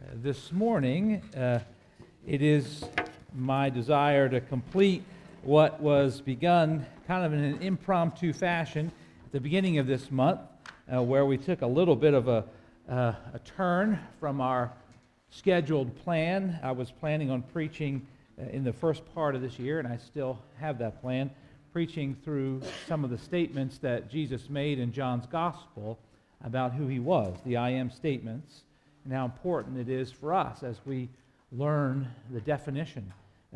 This morning, it is my desire to complete what was begun kind of in an impromptu fashion at the beginning of this month, where we took a little bit of a turn from our scheduled plan. I was planning on preaching in the first part of this year, and I still have that plan, preaching through some of the statements that Jesus made in John's Gospel about who he was, the I am statements, and how important it is for us as we learn the definition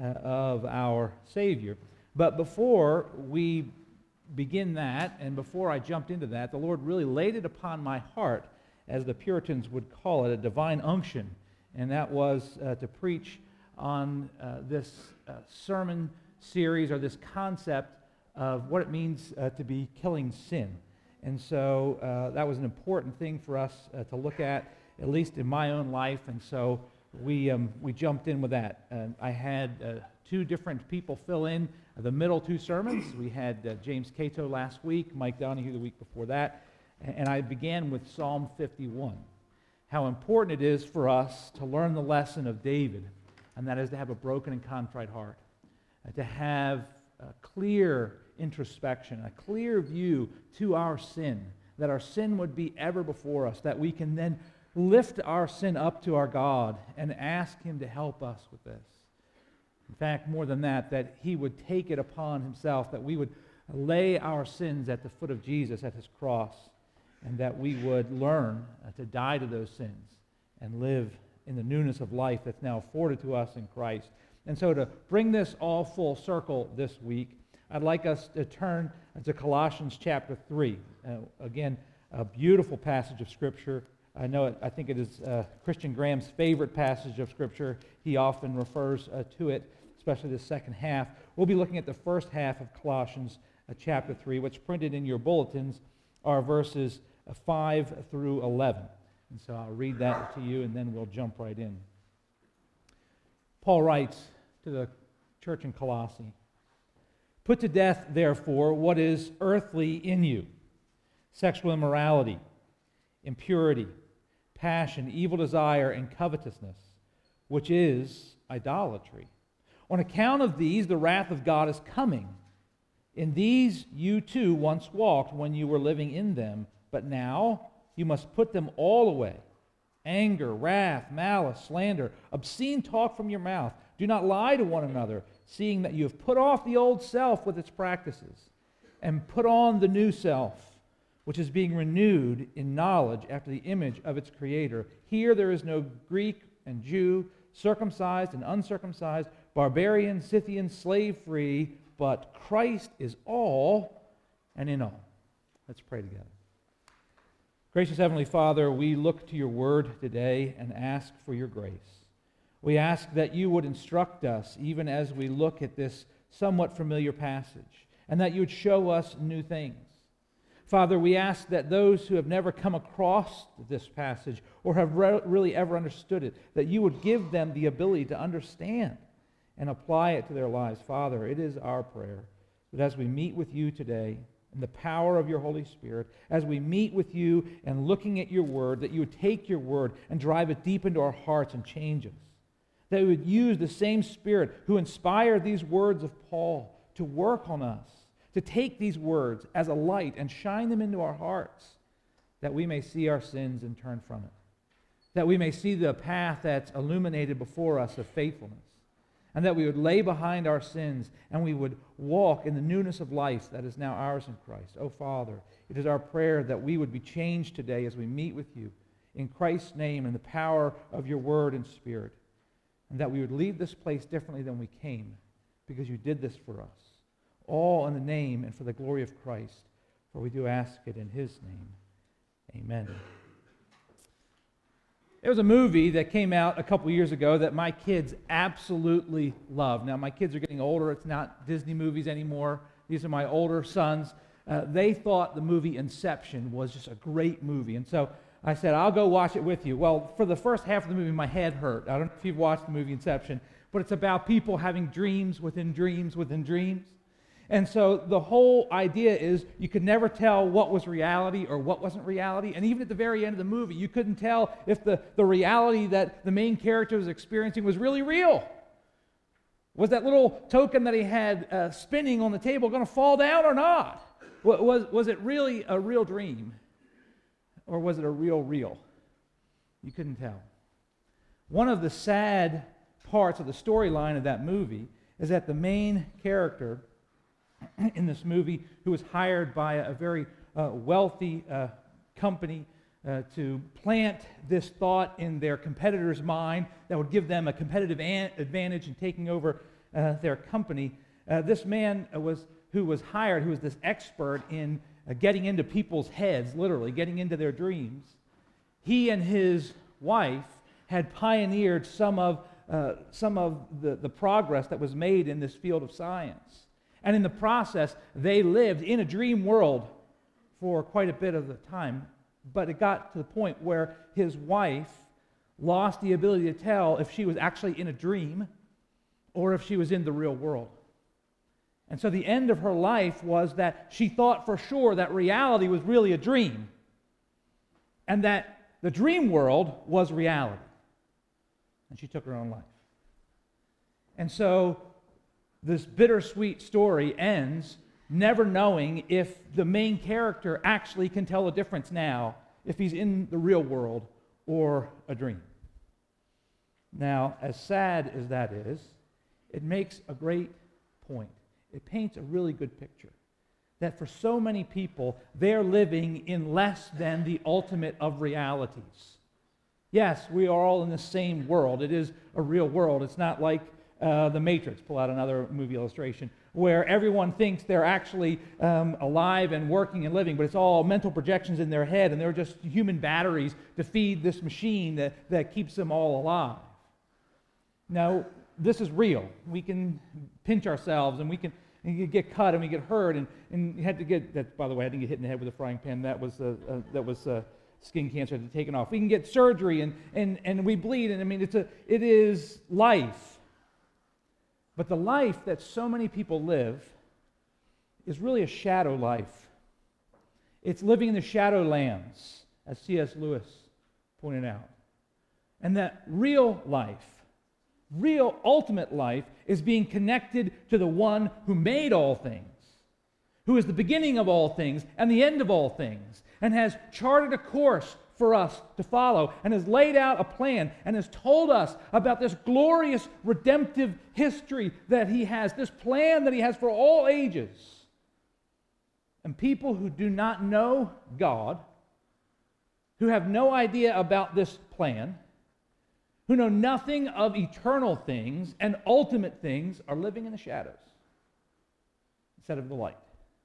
of our Savior. But before we begin that, and before I jumped into that, the Lord really laid it upon my heart, as the Puritans would call it, a divine unction, and that was to preach on this sermon series, or this concept of what it means to be killing sin. And so that was an important thing for us to look at least in my own life, and so we jumped in with that. I had two different people fill in the middle two sermons. We had James Cato last week, Mike Donahue the week before that, and I began with Psalm 51. How important it is for us to learn the lesson of David, and that is to have a broken and contrite heart, to have a clear introspection, a clear view to our sin, that our sin would be ever before us, that we can then lift our sin up to our God and ask Him to help us with this. In fact, more than that, that He would take it upon Himself, that we would lay our sins at the foot of Jesus at His cross, and that we would learn to die to those sins and live in the newness of life that's now afforded to us in Christ. And so to bring this all full circle this week, I'd like us to turn to Colossians chapter 3. Again, a beautiful passage of Scripture. I think it is Christian Graham's favorite passage of Scripture. He often refers to it, especially the second half. We'll be looking at the first half of Colossians chapter 3. What's printed in your bulletins are verses 5 through 11. And so I'll read that to you, and then we'll jump right in. Paul writes to the church in Colossae, "Put to death, therefore, what is earthly in you: sexual immorality, impurity, passion, evil desire, and covetousness, which is idolatry. On account of these, the wrath of God is coming. In these you too once walked when you were living in them, but now you must put them all away: anger, wrath, malice, slander, obscene talk from your mouth. Do not lie to one another, seeing that you have put off the old self with its practices, and put on the new self, which is being renewed in knowledge after the image of its Creator. Here there is no Greek and Jew, circumcised and uncircumcised, barbarian, Scythian, slave-free, but Christ is all and in all." Let's pray together. Gracious Heavenly Father, we look to your word today and ask for your grace. We ask that you would instruct us even as we look at this somewhat familiar passage, and that you would show us new things. Father, we ask that those who have never come across this passage or have really ever understood it, that you would give them the ability to understand and apply it to their lives. Father, it is our prayer that as we meet with you today in the power of your Holy Spirit, as we meet with you and looking at your word, that you would take your word and drive it deep into our hearts and change us. That we would use the same Spirit who inspired these words of Paul to work on us, to take these words as a light and shine them into our hearts, that we may see our sins and turn from it, that we may see the path that's illuminated before us of faithfulness, and that we would lay behind our sins and we would walk in the newness of life that is now ours in Christ. Oh, Father, it is our prayer that we would be changed today as we meet with you in Christ's name and the power of your word and Spirit, and that we would leave this place differently than we came, because you did this for us. All in the name and for the glory of Christ, for we do ask it in his name. Amen. There was a movie that came out a couple years ago that my kids absolutely love. Now, my kids are getting older. It's not Disney movies anymore. These are my older sons. They thought the movie Inception was just a great movie. And so I said, I'll go watch it with you. Well, for the first half of the movie, my head hurt. I don't know if you've watched the movie Inception, but it's about people having dreams within dreams within dreams. And so the whole idea is you could never tell what was reality or what wasn't reality. And even at the very end of the movie, you couldn't tell if the reality that the main character was experiencing was really real. Was that little token that he had spinning on the table going to fall down or not? Was it really a real dream? Or was it a real? You couldn't tell. One of the sad parts of the storyline of that movie is that the main character in this movie, who was hired by a very wealthy company to plant this thought in their competitor's mind that would give them a competitive advantage in taking over their company. This man who was hired, who was this expert in getting into people's heads, literally getting into their dreams. He and his wife had pioneered some of the progress that was made in this field of science. And in the process, they lived in a dream world for quite a bit of the time. But it got to the point where his wife lost the ability to tell if she was actually in a dream or if she was in the real world. And so the end of her life was that she thought for sure that reality was really a dream and that the dream world was reality. And she took her own life. And so this bittersweet story ends never knowing if the main character actually can tell a difference now, if he's in the real world or a dream. Now, as sad as that is, it makes a great point. It paints a really good picture that for so many people, they're living in less than the ultimate of realities. Yes, we are all in the same world. It is a real world. It's not like The Matrix, pull out another movie illustration, where everyone thinks they're actually alive and working and living, but it's all mental projections in their head, and they're just human batteries to feed this machine that keeps them all alive. Now, this is real. We can pinch ourselves, and we can get cut, and we get hurt, and you had to get, that, by the way, I didn't get hit in the head with a frying pan. That was skin cancer had taken off. We can get surgery, and we bleed, and I mean, it is life. But the life that so many people live is really a shadow life. It's living in the shadowlands, as C.S. Lewis pointed out. And that real life, real ultimate life, is being connected to the one who made all things, who is the beginning of all things and the end of all things, and has charted a course for us to follow, and has laid out a plan, and has told us about this glorious redemptive history that he has, this plan that he has for all ages. And people who do not know God, who have no idea about this plan, who know nothing of eternal things and ultimate things, are living in the shadows instead of the light.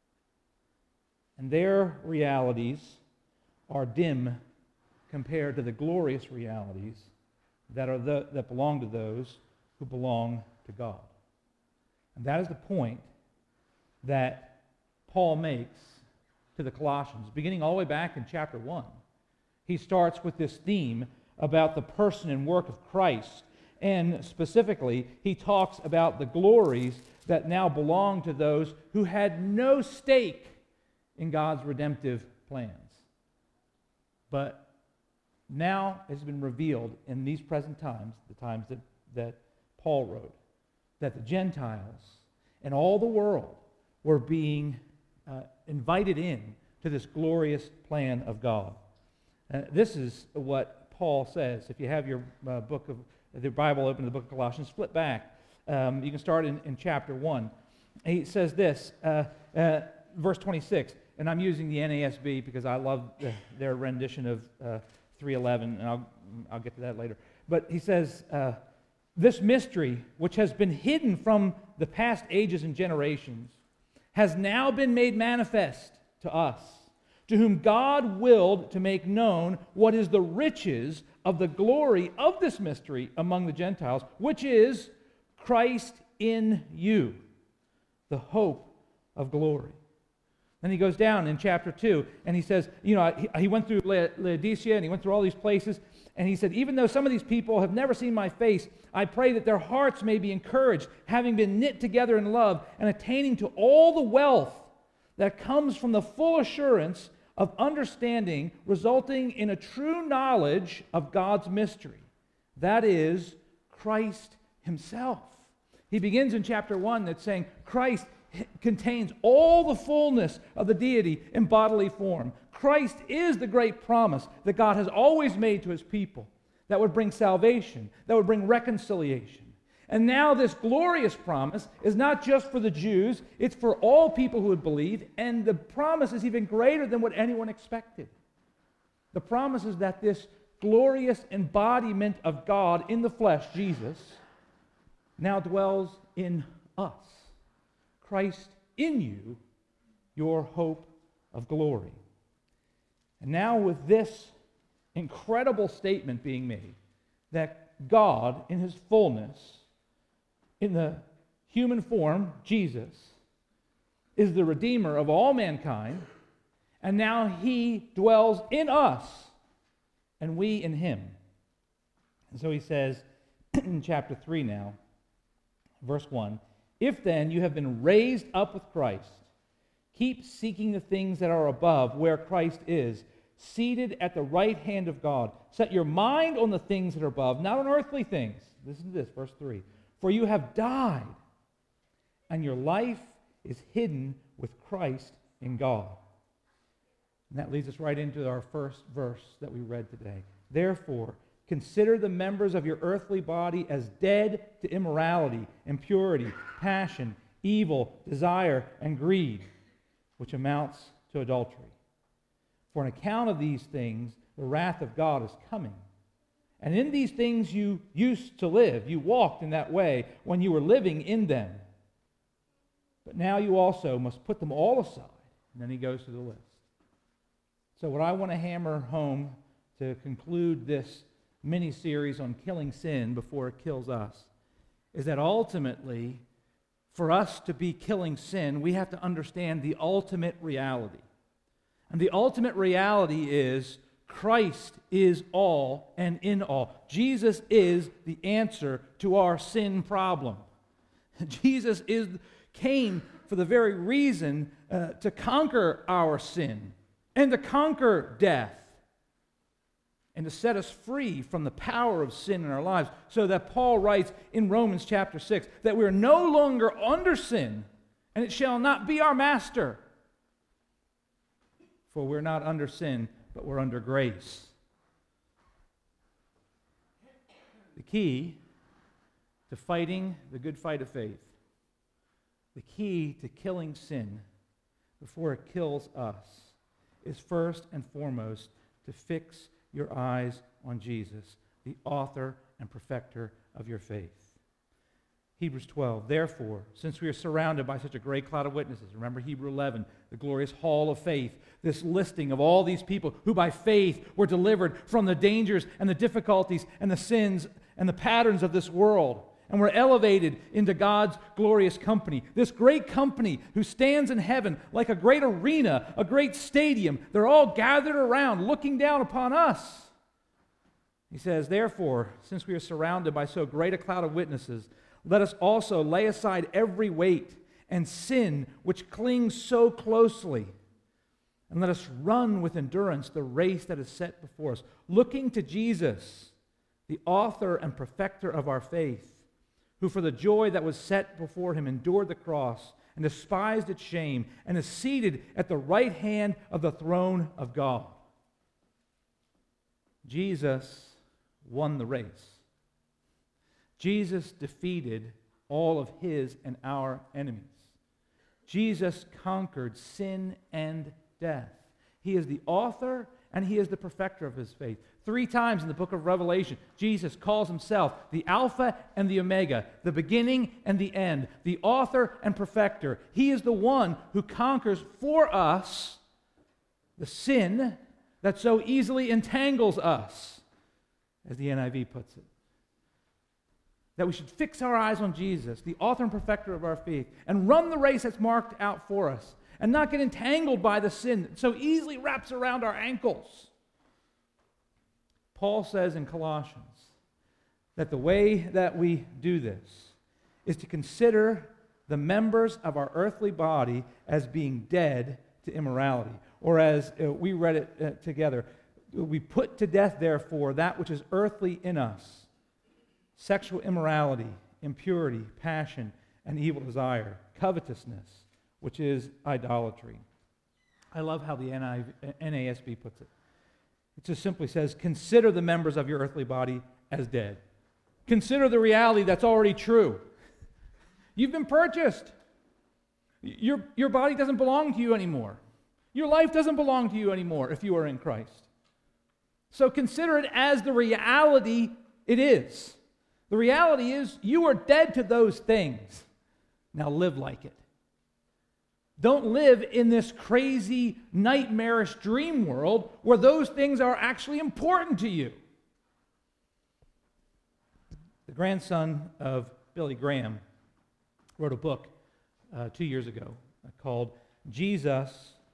And their realities are dim compared to the glorious realities that belong to those who belong to God. And that is the point that Paul makes to the Colossians, beginning all the way back in chapter 1. He starts with this theme about the person and work of Christ, and specifically, he talks about the glories that now belong to those who had no stake in God's redemptive plans. But now has been revealed in these present times, the times that Paul wrote, that the Gentiles and all the world were being invited in to this glorious plan of God. This is what Paul says. If you have your the Bible open to the book of Colossians, flip back. You can start in chapter 1. He says this, verse 26, and I'm using the NASB because I love their rendition of 3:11, and I'll get to that later. But he says, this mystery, which has been hidden from the past ages and generations, has now been made manifest to us, to whom God willed to make known what is the riches of the glory of this mystery among the Gentiles, which is Christ in you, the hope of glory. Then he goes down in chapter 2, and he says, he went through Laodicea, and he went through all these places, And he said, even though some of these people have never seen my face, I pray that their hearts may be encouraged, having been knit together in love and attaining to all the wealth that comes from the full assurance of understanding, resulting in a true knowledge of God's mystery. That is, Christ himself. He begins in chapter 1 that's saying Christ contains all the fullness of the deity in bodily form. Christ is the great promise that God has always made to his people that would bring salvation, that would bring reconciliation. And now this glorious promise is not just for the Jews, it's for all people who would believe, and the promise is even greater than what anyone expected. The promise is that this glorious embodiment of God in the flesh, Jesus, now dwells in us. Christ in you, your hope of glory. And now with this incredible statement being made, that God in his fullness, in the human form, Jesus, is the Redeemer of all mankind, and now he dwells in us, and we in him. And so he says in chapter 3 now, verse 1, if then you have been raised up with Christ, keep seeking the things that are above, where Christ is, seated at the right hand of God. Set your mind on the things that are above, not on earthly things. Listen to this, verse 3. For you have died, and your life is hidden with Christ in God. And that leads us right into our first verse that we read today. Therefore, consider the members of your earthly body as dead to immorality, impurity, passion, evil, desire, and greed, which amounts to adultery. For on account of these things, the wrath of God is coming. And in these things you used to live. You walked in that way when you were living in them. But now you also must put them all aside. And then he goes through the list. So what I want to hammer home to conclude this mini-series on killing sin before it kills us is that ultimately, for us to be killing sin, we have to understand the ultimate reality. And the ultimate reality is Christ is all and in all. Jesus is the answer to our sin problem. Jesus came for the very reason to conquer our sin and to conquer death and to set us free from the power of sin in our lives, so that Paul writes in Romans chapter 6 that we are no longer under sin, and it shall not be our master. For we're not under sin, but we're under grace. The key to fighting the good fight of faith, the key to killing sin before it kills us, is first and foremost to fix your eyes on Jesus, the author and perfecter of your faith. Hebrews 12, therefore, since we are surrounded by such a great cloud of witnesses, remember Hebrews 11, the glorious hall of faith, this listing of all these people who by faith were delivered from the dangers and the difficulties and the sins and the patterns of this world, and were elevated into God's glorious company. This great company who stands in heaven like a great arena, a great stadium. They're all gathered around looking down upon us. He says, therefore, since we are surrounded by so great a cloud of witnesses, let us also lay aside every weight and sin which clings so closely, and let us run with endurance the race that is set before us, looking to Jesus, the author and perfecter of our faith, who for the joy that was set before him endured the cross and despised its shame, and is seated at the right hand of the throne of God. Jesus won the race. Jesus defeated all of his and our enemies. Jesus conquered sin and death. He is the author and he is the perfecter of his faith. 3 times in the book of Revelation, Jesus calls himself the Alpha and the Omega, the beginning and the end, the author and perfecter. He is the one who conquers for us the sin that so easily entangles us, as the NIV puts it. That we should fix our eyes on Jesus, the author and perfecter of our faith, and run the race that's marked out for us, and not get entangled by the sin that so easily wraps around our ankles. Paul says in Colossians that the way that we do this is to consider the members of our earthly body as being dead to immorality. Or as we read it together, we put to death, therefore, that which is earthly in us: sexual immorality, impurity, passion, and evil desire, covetousness, which is idolatry. I love how the NASB puts it. It just simply says, consider the members of your earthly body as dead. Consider the reality that's already true. You've been purchased. Your body doesn't belong to you anymore. Your life doesn't belong to you anymore if you are in Christ. So consider it as the reality it is. The reality is you are dead to those things. Now live like it. Don't live in this crazy, nightmarish dream world where those things are actually important to you. The grandson of Billy Graham wrote a book 2 years ago called Jesus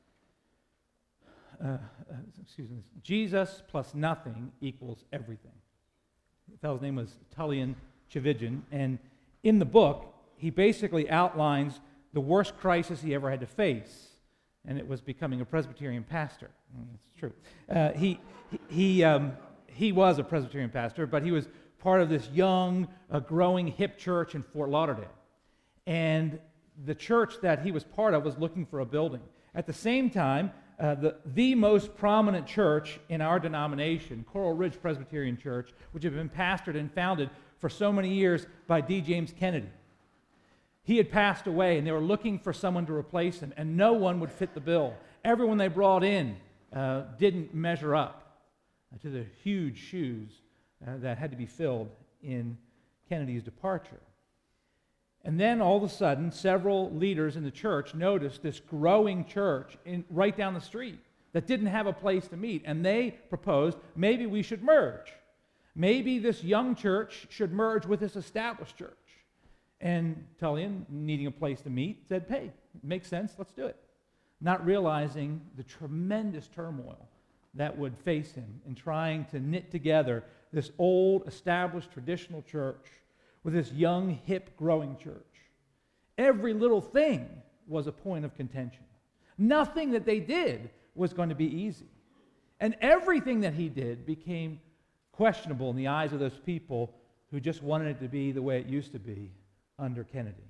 plus nothing equals everything. The fellow's name was Tullian Tchividjian, and in the book, he basically outlines the worst crisis he ever had to face, and it was becoming a Presbyterian pastor. It's true. He was a Presbyterian pastor, but he was part of this young, growing, hip church in Fort Lauderdale. And the church that he was part of was looking for a building. At the same time, the most prominent church in our denomination, Coral Ridge Presbyterian Church, which had been pastored and founded for so many years by D. James Kennedy. He had passed away, and they were looking for someone to replace him, and no one would fit the bill. Everyone they brought in didn't measure up to the huge shoes that had to be filled in Kennedy's departure. And then all of a sudden, several leaders in the church noticed this growing church right down the street that didn't have a place to meet. And they proposed, maybe we should merge. Maybe this young church should merge with this established church. And Tullian, needing a place to meet, said, hey, makes sense, let's do it. Not realizing the tremendous turmoil that would face him in trying to knit together this old, established, traditional church with this young, hip, growing church. Every little thing was a point of contention. Nothing that they did was going to be easy. And everything that he did became questionable in the eyes of those people who just wanted it to be the way it used to be under Kennedy.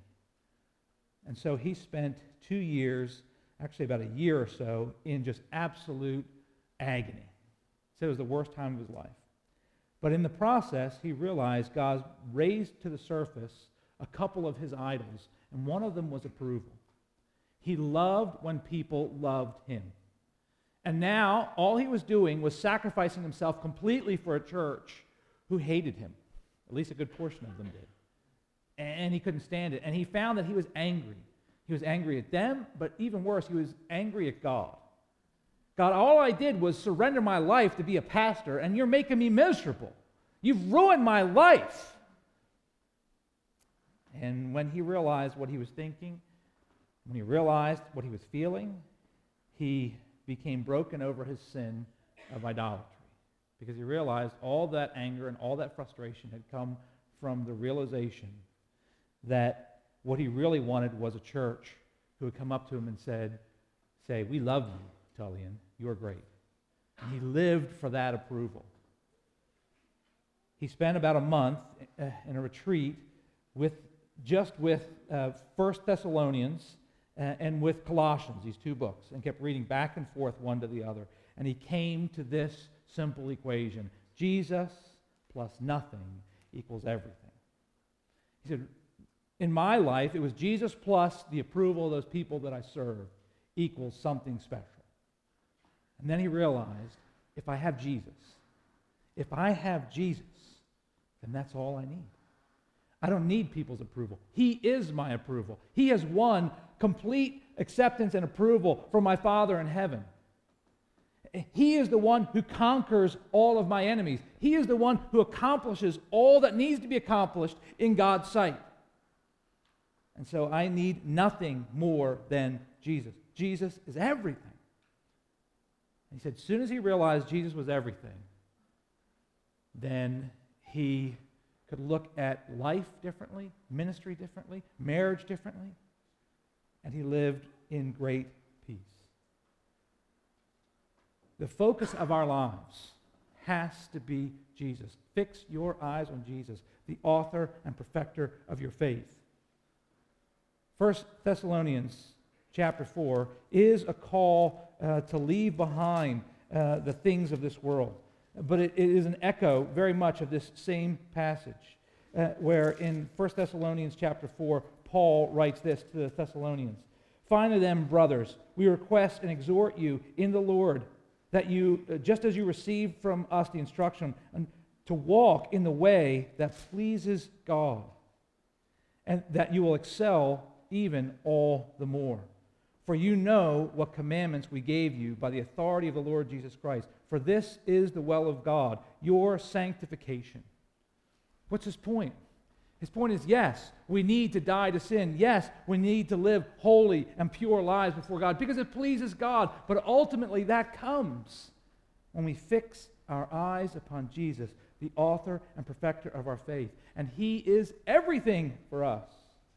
And so he spent 2 years, actually about a year or so, in just absolute agony. He said it was the worst time of his life. But in the process, he realized God raised to the surface a couple of his idols, and one of them was approval. He loved when people loved him. And now, all he was doing was sacrificing himself completely for a church who hated him. At least a good portion of them did. And he couldn't stand it. And he found that he was angry. He was angry at them, but even worse, he was angry at God. God, all I did was surrender my life to be a pastor, and you're making me miserable. You've ruined my life. And when he realized what he was thinking, when he realized what he was feeling, he became broken over his sin of idolatry. Because he realized all that anger and all that frustration had come from the realization that what he really wanted was a church who would come up to him and say, we love you, Tullian. You're great. And he lived for that approval. He spent about a month in a retreat with 1 Thessalonians and with Colossians, these two books, and kept reading back and forth one to the other. And he came to this simple equation: Jesus plus nothing equals everything. He said, in my life, it was Jesus plus the approval of those people that I serve equals something special. And then he realized, if I have Jesus, then that's all I need. I don't need people's approval. He is my approval. He has won complete acceptance and approval from my Father in heaven. He is the one who conquers all of my enemies. He is the one who accomplishes all that needs to be accomplished in God's sight. And so I need nothing more than Jesus. Jesus is everything. He said, as soon as he realized Jesus was everything, then he could look at life differently, ministry differently, marriage differently, and he lived in great peace. The focus of our lives has to be Jesus. Fix your eyes on Jesus, the author and perfecter of your faith. 1 Thessalonians chapter 4 is a call to leave behind the things of this world. But it is an echo very much of this same passage, where in 1 Thessalonians chapter 4, Paul writes this to the Thessalonians. Finally then, brothers, we request and exhort you in the Lord that you, just as you received from us the instruction, to walk in the way that pleases God, and that you will excel even all the more. For you know what commandments we gave you by the authority of the Lord Jesus Christ. For this is the will of God, your sanctification. What's his point? His point is, yes, we need to die to sin. Yes, we need to live holy and pure lives before God because it pleases God. But ultimately that comes when we fix our eyes upon Jesus, the author and perfecter of our faith. And he is everything for us.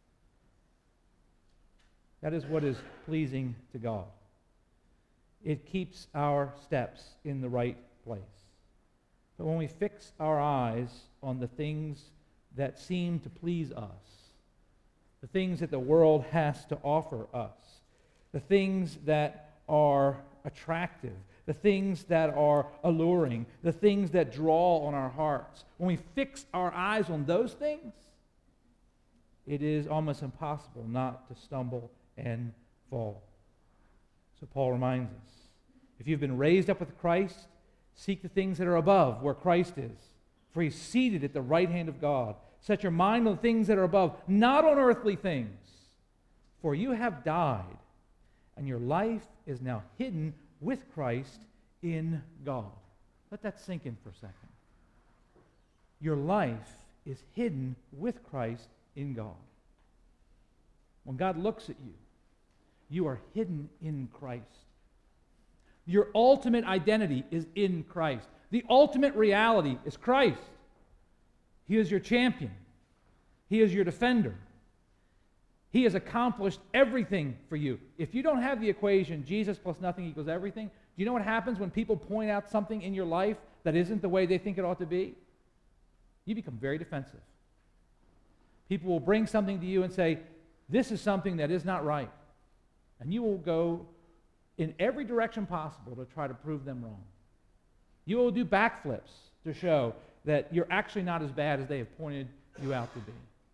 That is what is pleasing to God. It keeps our steps in the right place. But when we fix our eyes on the things that seem to please us, the things that the world has to offer us, the things that are attractive, the things that are alluring, the things that draw on our hearts, when we fix our eyes on those things, it is almost impossible not to stumble and fall. So Paul reminds us, if you've been raised up with Christ, seek the things that are above, where Christ is, for he's seated at the right hand of God. Set your mind on the things that are above, not on earthly things. For you have died, and your life is now hidden with Christ in God. Let that sink in for a second. Your life is hidden with Christ in God. When God looks at you, you are hidden in Christ. Your ultimate identity is in Christ. The ultimate reality is Christ. He is your champion. He is your defender. He has accomplished everything for you. If you don't have the equation, Jesus plus nothing equals everything, do you know what happens when people point out something in your life that isn't the way they think it ought to be? You become very defensive. People will bring something to you and say, this is something that is not right. And you will go in every direction possible to try to prove them wrong. You will do backflips to show that you're actually not as bad as they have pointed you out to be.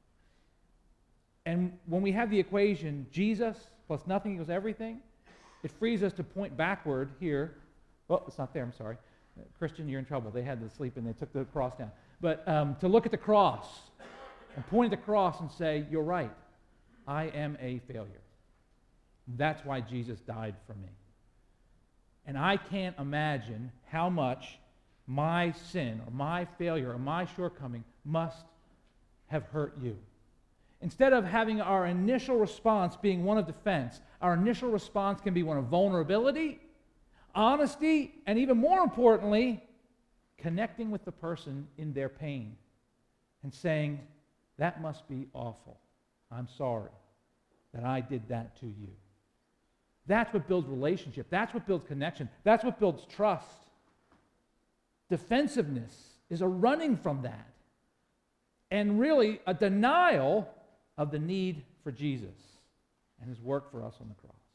And when we have the equation, Jesus plus nothing equals everything, it frees us to point backward here. Well, it's not there, I'm sorry. Christian, you're in trouble. They had to sleep and they took the cross down. But to look at the cross and point at the cross and say, you're right. I am a failure. That's why Jesus died for me. And I can't imagine how much my sin or my failure or my shortcoming must have hurt you. Instead of having our initial response being one of defense, our initial response can be one of vulnerability, honesty, and even more importantly, connecting with the person in their pain and saying, that must be awful. I'm sorry that I did that to you. That's what builds relationship. That's what builds connection. That's what builds trust. Defensiveness is a running from that. And really a denial of the need for Jesus and his work for us on the cross.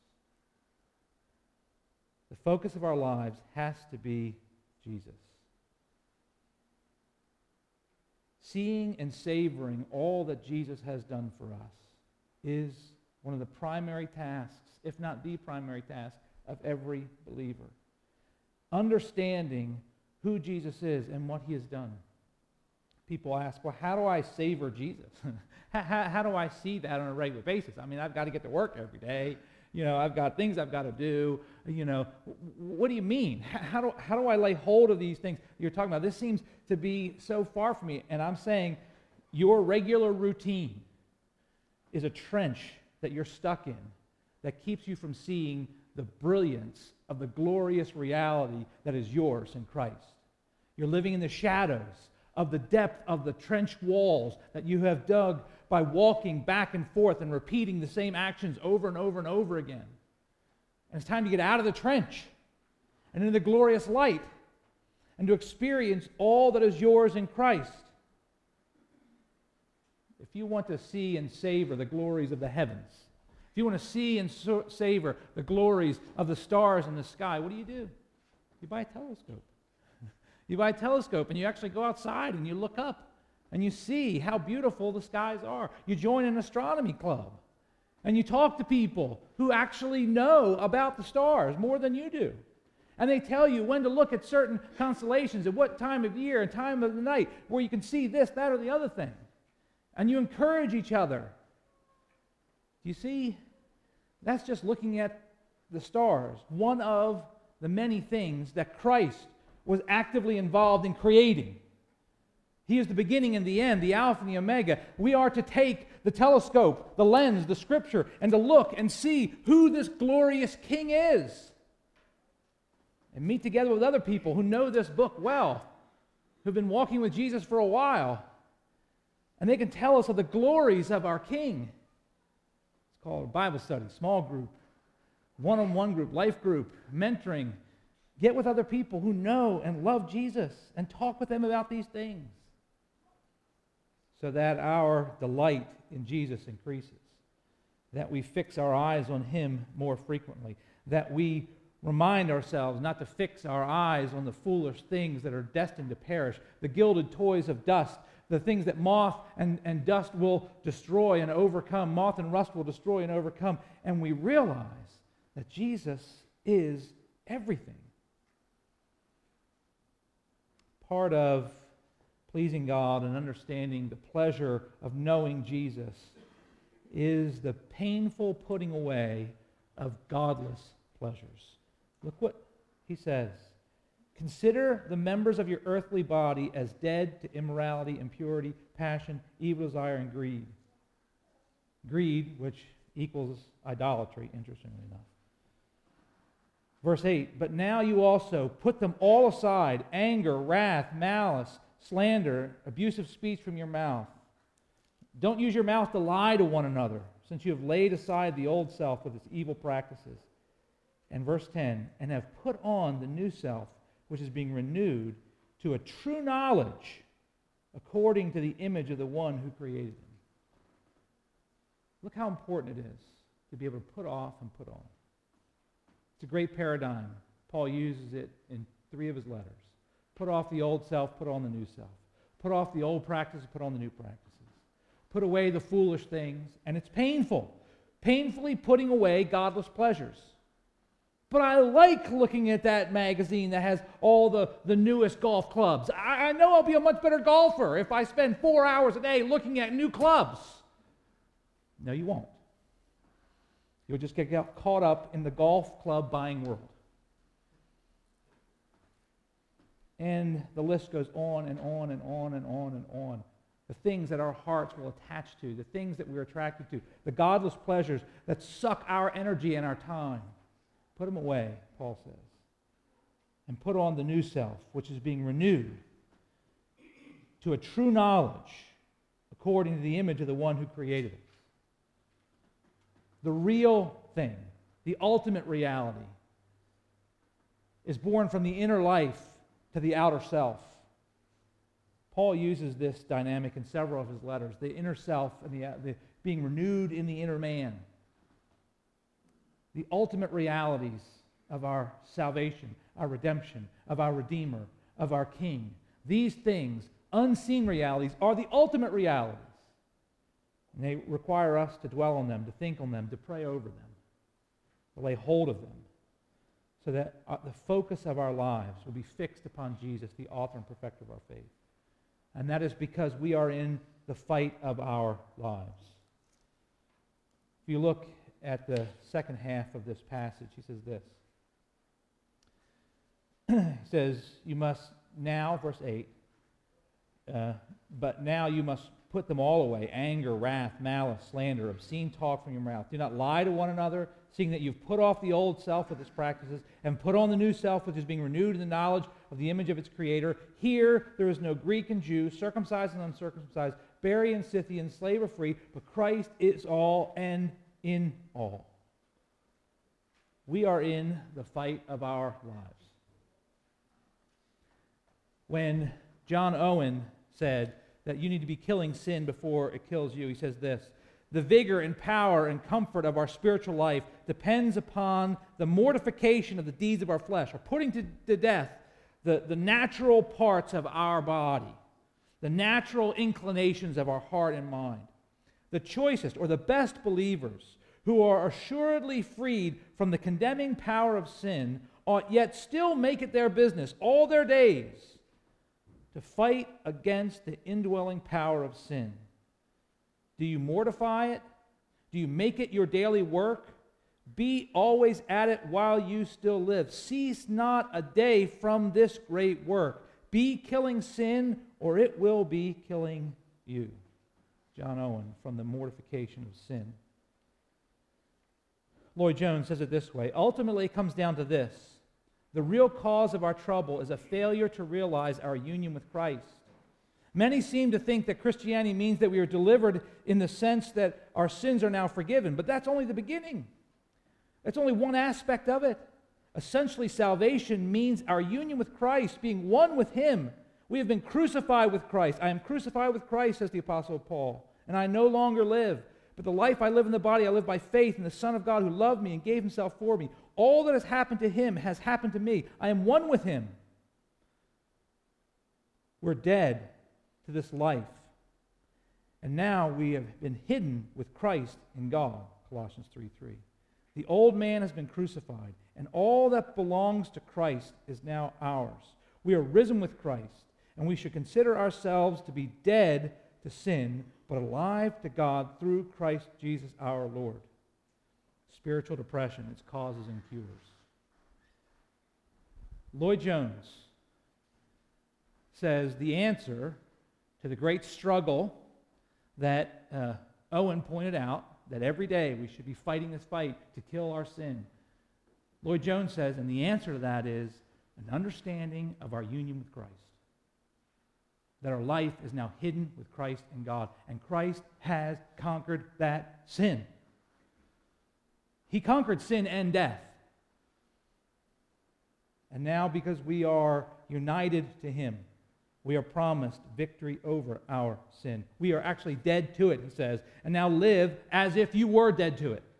The focus of our lives has to be Jesus. Seeing and savoring all that Jesus has done for us is one of the primary tasks, if not the primary task, of every believer. Understanding who Jesus is and what he has done. People ask, well, how do I savor Jesus? how do I see that on a regular basis? I mean, I've got to get to work every day. You know, I've got things I've got to do. You know, what do you mean? How do I lay hold of these things you're talking about? This seems to be so far from me. And I'm saying your regular routine is a trench that you're stuck in that keeps you from seeing the brilliance of the glorious reality that is yours in Christ. You're living in the shadows of the depth of the trench walls that you have dug by walking back and forth and repeating the same actions over and over and over again. And it's time to get out of the trench and into the glorious light and to experience all that is yours in Christ. If you want to see and savor the glories of the heavens, if you want to see and savor the glories of the stars in the sky, what do? You buy a telescope. You buy a telescope and you actually go outside and you look up and you see how beautiful the skies are. You join an astronomy club and you talk to people who actually know about the stars more than you do. And they tell you when to look at certain constellations at what time of year and time of the night where you can see this, that, or the other thing. And you encourage each other. Do you see? That's just looking at the stars. One of the many things that Christ was actively involved in creating. He is the beginning and the end, the Alpha and the Omega. We are to take the telescope, the lens, the Scripture, and to look and see who this glorious King is. And meet together with other people who know this book well, who've been walking with Jesus for a while. And they can tell us of the glories of our King. It's called a Bible study, small group, one-on-one group, life group, mentoring. Get with other people who know and love Jesus and talk with them about these things so that our delight in Jesus increases, that we fix our eyes on Him more frequently, that we remind ourselves not to fix our eyes on the foolish things that are destined to perish, the gilded toys of dust, the things that moth and dust will destroy and overcome, moth and rust will destroy and overcome, and we realize that Jesus is everything. Part of pleasing God and understanding the pleasure of knowing Jesus is the painful putting away of godless pleasures. Look what he says. Consider the members of your earthly body as dead to immorality, impurity, passion, evil desire, and greed. Greed, which equals idolatry, interestingly enough. Verse 8, but now you also put them all aside, anger, wrath, malice, slander, abusive speech from your mouth. Don't use your mouth to lie to one another, since you have laid aside the old self with its evil practices. And verse 10, and have put on the new self, which is being renewed to a true knowledge according to the image of the one who created him. Look how important it is to be able to put off and put on. It's a great paradigm. Paul uses it in 3 of his letters. Put off the old self, put on the new self. Put off the old practices, put on the new practices. Put away the foolish things, and it's painful. Painfully putting away godless pleasures. But I like looking at that magazine that has all the newest golf clubs. I know I'll be a much better golfer if I spend 4 hours a day looking at new clubs. No, you won't. You'll just get caught up in the golf club buying world. And the list goes on and on and on and on and on. The things that our hearts will attach to, the things that we're attracted to, the godless pleasures that suck our energy and our time. Put them away, Paul says. And put on the new self, which is being renewed to a true knowledge according to the image of the one who created it. The real thing, the ultimate reality, is born from the inner life to the outer self. Paul uses this dynamic in several of his letters, the inner self and the being renewed in the inner man. The ultimate realities of our salvation, our redemption, of our Redeemer, of our King. These things, unseen realities, are the ultimate realities. And they require us to dwell on them, to think on them, to pray over them, to lay hold of them, so that the focus of our lives will be fixed upon Jesus, the author and perfecter of our faith. And that is because we are in the fight of our lives. If you look at the second half of this passage, he says this. He says, you must now, verse 8, but now you must put them all away, anger, wrath, malice, slander, obscene talk from your mouth. Do not lie to one another, seeing that you've put off the old self with its practices and put on the new self, which is being renewed in the knowledge of the image of its Creator. Here there is no Greek and Jew, circumcised and uncircumcised, Barbarian and Scythian, slave or free, but Christ is all and in all. We are in the fight of our lives. When John Owen said that you need to be killing sin before it kills you, he says this: the vigor and power and comfort of our spiritual life depends upon the mortification of the deeds of our flesh, or putting to death the natural parts of our body, the natural inclinations of our heart and mind. The choicest or the best believers who are assuredly freed from the condemning power of sin ought yet still make it their business all their days to fight against the indwelling power of sin. Do you mortify it? Do you make it your daily work? Be always at it while you still live. Cease not a day from this great work. Be killing sin, or it will be killing you. John Owen, from The Mortification of Sin. Lloyd Jones says it this way: ultimately it comes down to this: the real cause of our trouble is a failure to realize our union with Christ. Many seem to think that Christianity means that we are delivered in the sense that our sins are now forgiven, but that's only the beginning. That's only one aspect of it. Essentially, salvation means our union with Christ, being one with Him. We have been crucified with Christ. I am crucified with Christ, says the Apostle Paul, and I no longer live. But the life I live in the body, I live by faith in the Son of God who loved me and gave Himself for me. All that has happened to Him has happened to me. I am one with Him. We're dead to this life. And now we have been hidden with Christ in God, Colossians 3:3. The old man has been crucified, and all that belongs to Christ is now ours. We are risen with Christ, and we should consider ourselves to be dead to sin, but alive to God through Christ Jesus our Lord. Spiritual depression, its causes and cures. Lloyd Jones says the answer to the great struggle that Owen pointed out, that every day we should be fighting this fight to kill our sin. Lloyd Jones says, and the answer to that is an understanding of our union with Christ. That our life is now hidden with Christ in God, and Christ has conquered that sin. He conquered sin and death. And now, because we are united to Him, we are promised victory over our sin. We are actually dead to it, he says, and now live as if you were dead to it.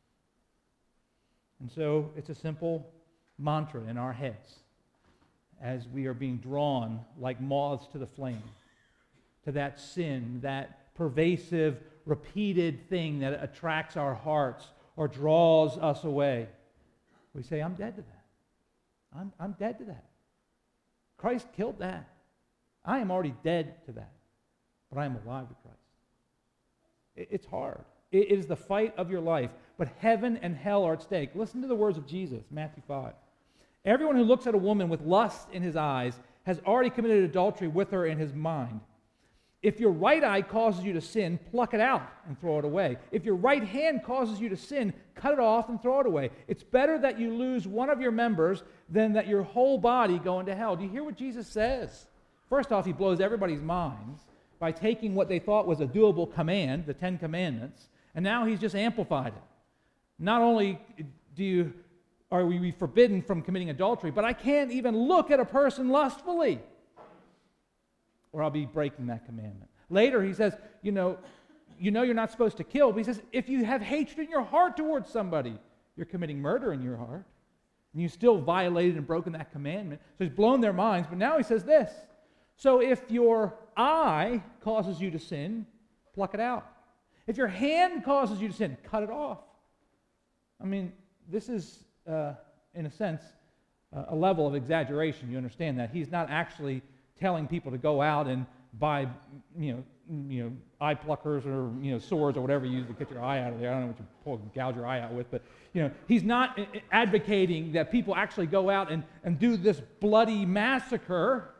And so it's a simple mantra in our heads as we are being drawn like moths to the flame, to that sin, that pervasive, repeated thing that attracts our hearts or draws us away. We say, I'm dead to that. I'm dead to that. Christ killed that. I am already dead to that, but I am alive to Christ. It's hard. It is the fight of your life, but heaven and hell are at stake. Listen to the words of Jesus, Matthew 5. Everyone who looks at a woman with lust in his eyes has already committed adultery with her in his mind. If your right eye causes you to sin, pluck it out and throw it away. If your right hand causes you to sin, cut it off and throw it away. It's better that you lose one of your members than that your whole body go into hell. Do you hear what Jesus says? First off, he blows everybody's minds by taking what they thought was a doable command, the Ten Commandments, and now he's just amplified it. Not only are we forbidden from committing adultery, but I can't even look at a person lustfully, or I'll be breaking that commandment. Later he says, you know you're not supposed to kill, but he says, if you have hatred in your heart towards somebody, you're committing murder in your heart, and you still violated and broken that commandment. So he's blown their minds, but now he says this: so if your eye causes you to sin, pluck it out. If your hand causes you to sin, cut it off. I mean, this is, in a sense, a level of exaggeration. You understand that. He's not actually telling people to go out and buy, eye pluckers or, swords or whatever you use to get your eye out of there. I don't know what you gouge your eye out with, but, he's not advocating that people actually go out and do this bloody massacre.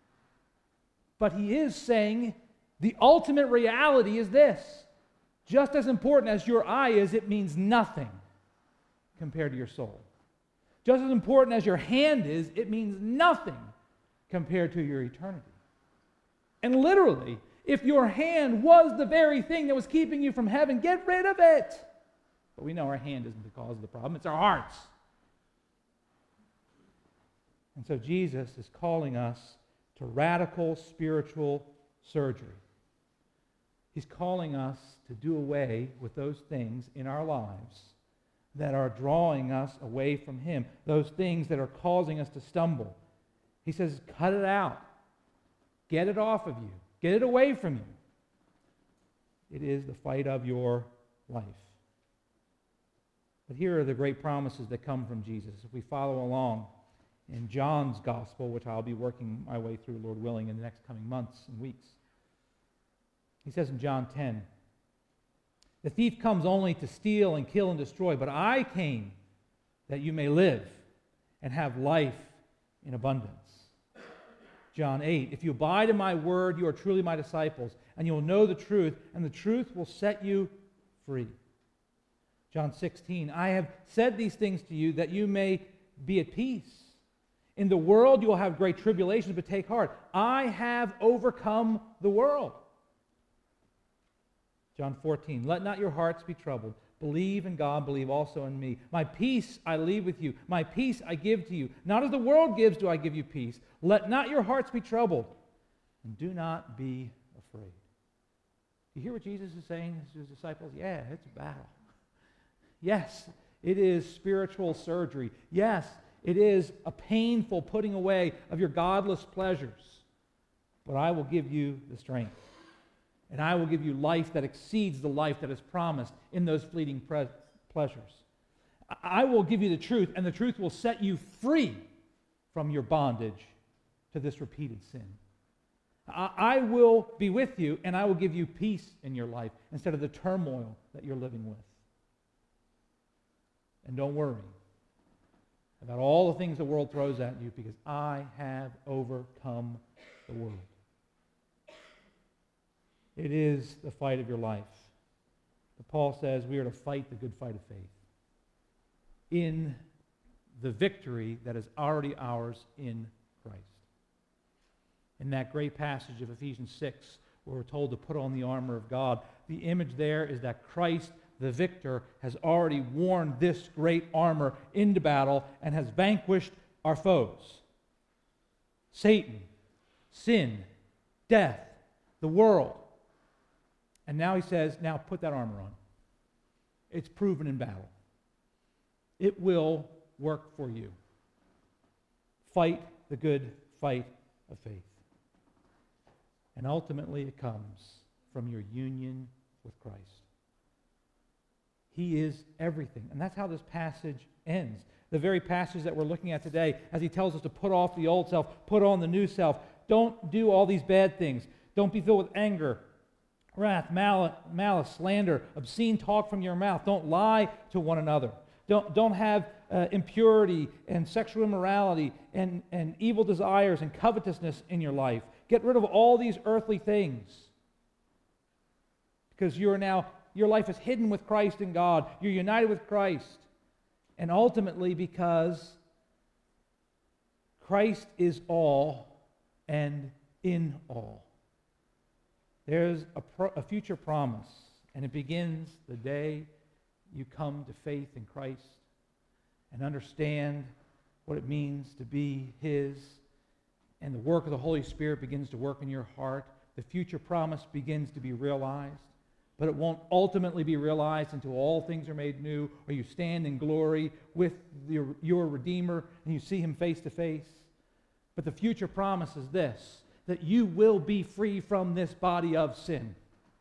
But he is saying the ultimate reality is this: just as important as your eye is, it means nothing. compared to your soul. Just as important as your hand is, it means nothing compared to your eternity. And literally, if your hand was the very thing that was keeping you from heaven, get rid of it. But we know our hand isn't the cause of the problem. It's our hearts. And so Jesus is calling us to radical spiritual surgery. He's calling us to do away with those things in our lives that are drawing us away from Him, those things that are causing us to stumble. He says, cut it out. Get it off of you. Get it away from you. It is the fight of your life. But here are the great promises that come from Jesus. If we follow along in John's gospel, which I'll be working my way through, Lord willing, in the next coming months and weeks. He says in John 10, the thief comes only to steal and kill and destroy, but I came that you may live and have life in abundance. John 8, if you abide in my word, you are truly my disciples, and you will know the truth, and the truth will set you free. John 16, I have said these things to you that you may be at peace. In the world you will have great tribulations, but take heart. I have overcome the world. John 14, let not your hearts be troubled. Believe in God, believe also in me. My peace I leave with you. My peace I give to you. Not as the world gives do I give you peace. Let not your hearts be troubled. And do not be afraid. You hear what Jesus is saying to his disciples? Yeah, it's a battle. Yes, it is spiritual surgery. Yes, it is a painful putting away of your godless pleasures. But I will give you the strength. And I will give you life that exceeds the life that is promised in those fleeting pleasures. I will give you the truth, and the truth will set you free from your bondage to this repeated sin. I will be with you, and I will give you peace in your life instead of the turmoil that you're living with. And don't worry about all the things the world throws at you, because I have overcome the world. It is the fight of your life. But Paul says we are to fight the good fight of faith in the victory that is already ours in Christ. In that great passage of Ephesians 6, where we're told to put on the armor of God, the image there is that Christ, the victor, has already worn this great armor into battle and has vanquished our foes. Satan, sin, death, the world. And now he says, now put that armor on. It's proven in battle. It will work for you. Fight the good fight of faith. And ultimately it comes from your union with Christ. He is everything. And that's how this passage ends. The very passage that we're looking at today, as he tells us to put off the old self, put on the new self. Don't do all these bad things. Don't be filled with anger, wrath, malice, slander, obscene talk from your mouth. Don't lie to one another. Don't have impurity and sexual immorality and evil desires and covetousness in your life. Get rid of all these earthly things, because your life is hidden with Christ in God. You're united with Christ. And ultimately because Christ is all and in all. There's a future promise, and it begins the day you come to faith in Christ and understand what it means to be His, and the work of the Holy Spirit begins to work in your heart. The future promise begins to be realized, but it won't ultimately be realized until all things are made new, or you stand in glory with your Redeemer and you see Him face to face. But the future promise is this, that you will be free from this body of sin.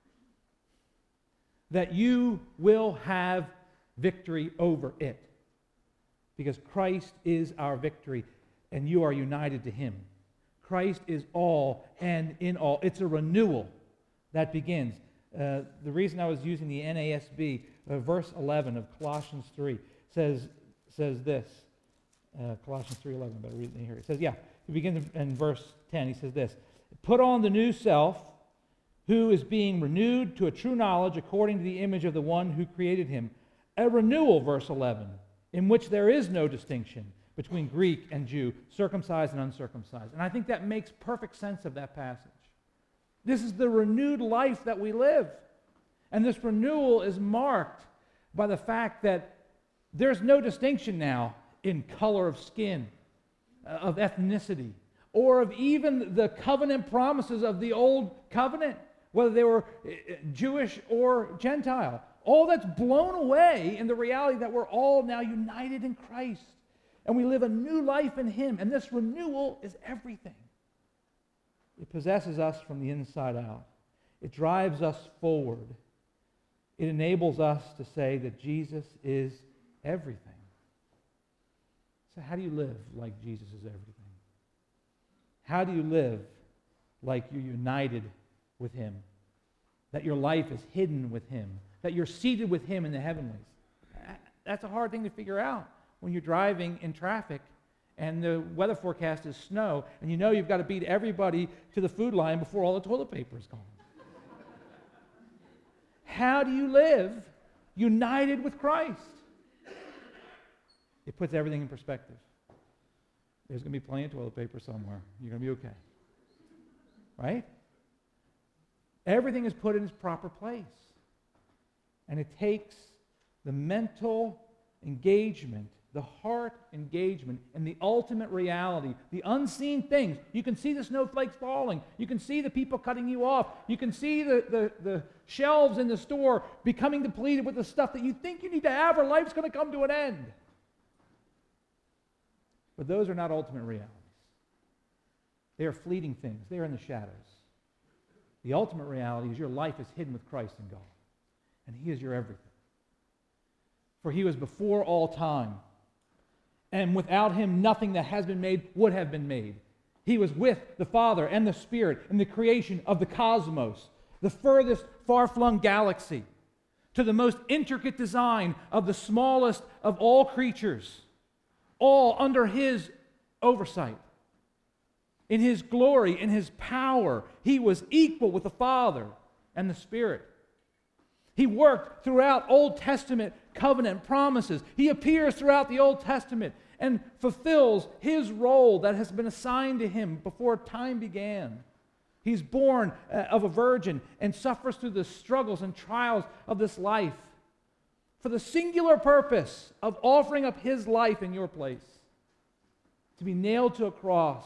That you will have victory over it. Because Christ is our victory, and you are united to Him. Christ is all and in all. It's a renewal that begins. The reason I was using the NASB, verse 11 of Colossians 3, says this. Colossians 3:11, I better read it here. It says, it begins in verse 10. He says this, put on the new self, who is being renewed to a true knowledge according to the image of the one who created him. A renewal, verse 11, in which there is no distinction between Greek and Jew, circumcised and uncircumcised. And I think that makes perfect sense of that passage. This is the renewed life that we live. And this renewal is marked by the fact that there's no distinction now in color of skin, of ethnicity, or of even the covenant promises of the old covenant, whether they were Jewish or Gentile. All that's blown away in the reality that we're all now united in Christ, and we live a new life in Him, and this renewal is everything. It possesses us from the inside out. It drives us forward. It enables us to say that Jesus is everything. So how do you live like Jesus is everything? How do you live like you're united with Him? That your life is hidden with Him? That you're seated with Him in the heavenlies? That's a hard thing to figure out when you're driving in traffic and the weather forecast is snow, and you know you've got to beat everybody to the food line before all the toilet paper is gone. How do you live united with Christ? It puts everything in perspective. There's going to be plenty of toilet paper somewhere. You're going to be okay. Right? Everything is put in its proper place. And it takes the mental engagement, the heart engagement, and the ultimate reality, the unseen things. You can see the snowflakes falling. You can see the people cutting you off. You can see the shelves in the store becoming depleted with the stuff that you think you need to have or life's going to come to an end. But those are not ultimate realities. They are fleeting things. They are in the shadows. The ultimate reality is your life is hidden with Christ in God, and He is your everything. For He was before all time, and without Him nothing that has been made would have been made. He was with the Father and the Spirit in the creation of the cosmos, the furthest far-flung galaxy, to the most intricate design of the smallest of all creatures, all under His oversight. In His glory, in His power, He was equal with the Father and the Spirit. He worked throughout Old Testament covenant promises. He appears throughout the Old Testament and fulfills His role that has been assigned to Him before time began. He's born of a virgin and suffers through the struggles and trials of this life for the singular purpose of offering up His life in your place, to be nailed to a cross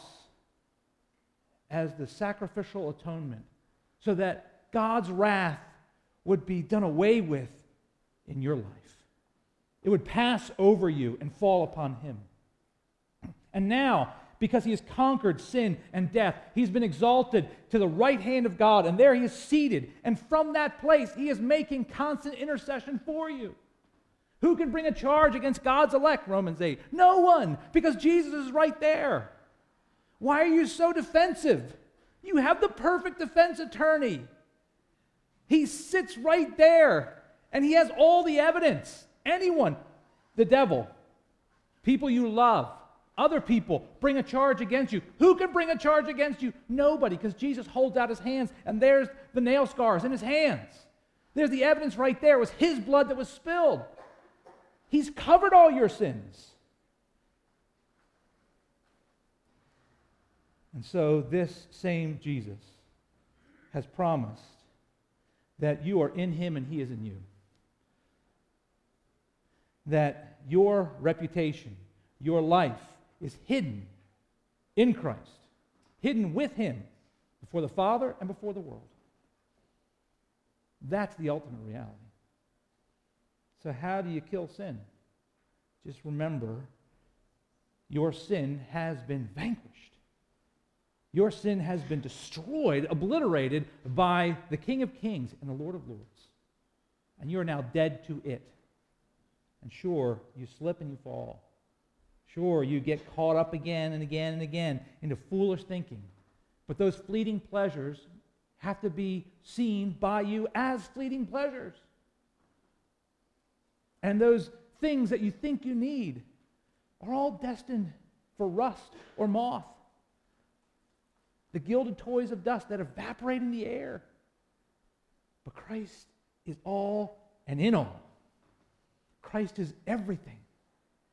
as the sacrificial atonement so that God's wrath would be done away with in your life. It would pass over you and fall upon Him. And now, because He has conquered sin and death, He's been exalted to the right hand of God, and there He is seated. And from that place, He is making constant intercession for you. Who can bring a charge against God's elect, Romans 8? No one, because Jesus is right there. Why are you so defensive? You have the perfect defense attorney. He sits right there, and He has all the evidence. Anyone, the devil, people you love, other people bring a charge against you. Who can bring a charge against you? Nobody, because Jesus holds out His hands, and there's the nail scars in His hands. There's the evidence right there. It was His blood that was spilled. He's covered all your sins. And so this same Jesus has promised that you are in Him and He is in you. That your reputation, your life is hidden in Christ, hidden with Him before the Father and before the world. That's the ultimate reality. So how do you kill sin? Just remember, your sin has been vanquished. Your sin has been destroyed, obliterated by the King of Kings and the Lord of Lords. And you are now dead to it. And sure, you slip and you fall. Sure, you get caught up again and again and again into foolish thinking. But those fleeting pleasures have to be seen by you as fleeting pleasures. And those things that you think you need are all destined for rust or moth. The gilded toys of dust that evaporate in the air. But Christ is all and in all. Christ is everything.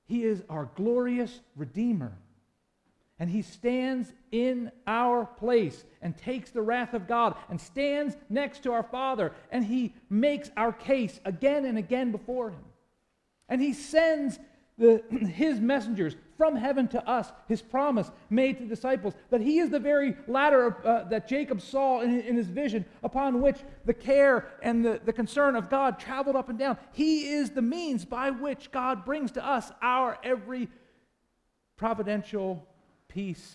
He is our glorious Redeemer. And he stands in our place and takes the wrath of God and stands next to our Father, and he makes our case again and again before him. And he sends his messengers from heaven to us, his promise made to the disciples, that he is the very ladder that Jacob saw in his vision, upon which the care and the concern of God traveled up and down. He is the means by which God brings to us our every providential peace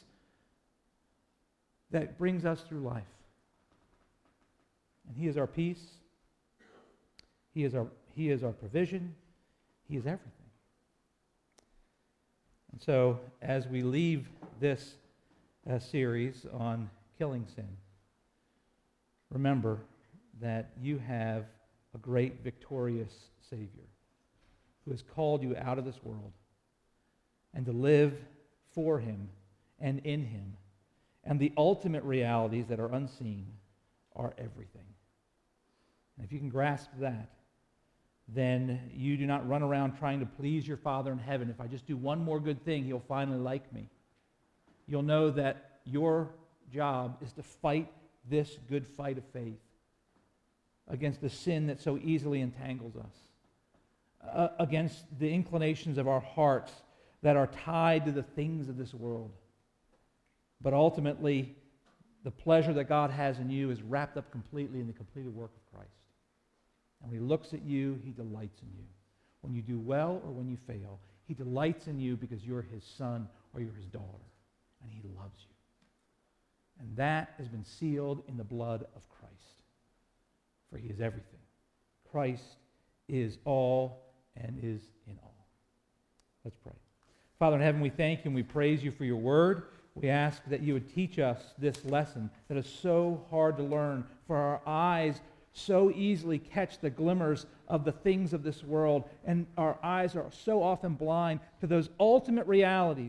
that brings us through life. And he is our peace. He is our provision. He is everything. And so, as we leave this series on killing sin, remember that you have a great victorious Savior who has called you out of this world and to live for him and in him. And the ultimate realities that are unseen are everything. And if you can grasp that, then you do not run around trying to please your Father in heaven. If I just do one more good thing, he'll finally like me. You'll know that your job is to fight this good fight of faith against the sin that so easily entangles us, against the inclinations of our hearts that are tied to the things of this world. But ultimately, the pleasure that God has in you is wrapped up completely in the completed work of Christ. And when he looks at you, he delights in you. When you do well or when you fail, he delights in you because you're his son or you're his daughter. And he loves you. And that has been sealed in the blood of Christ. For he is everything. Christ is all and is in all. Let's pray. Father in heaven, we thank you and we praise you for your word. We ask that you would teach us this lesson that is so hard to learn, for our eyes so easily catch the glimmers of the things of this world, and our eyes are so often blind to those ultimate realities.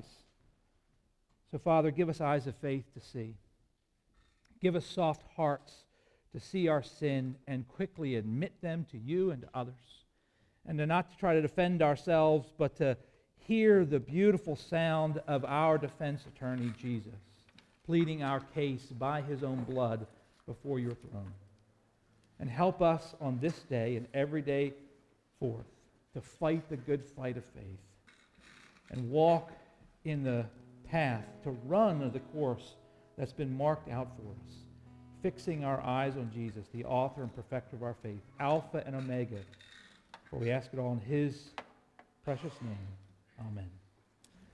So, Father, give us eyes of faith to see. Give us soft hearts to see our sin and quickly admit them to you and to others, and to not to try to defend ourselves, but to hear the beautiful sound of our defense attorney, Jesus, pleading our case by his own blood before your throne. And help us on this day and every day forth to fight the good fight of faith and walk in the path, to run the course that's been marked out for us, fixing our eyes on Jesus, the author and perfecter of our faith, Alpha and Omega. For we ask it all in his precious name. Amen.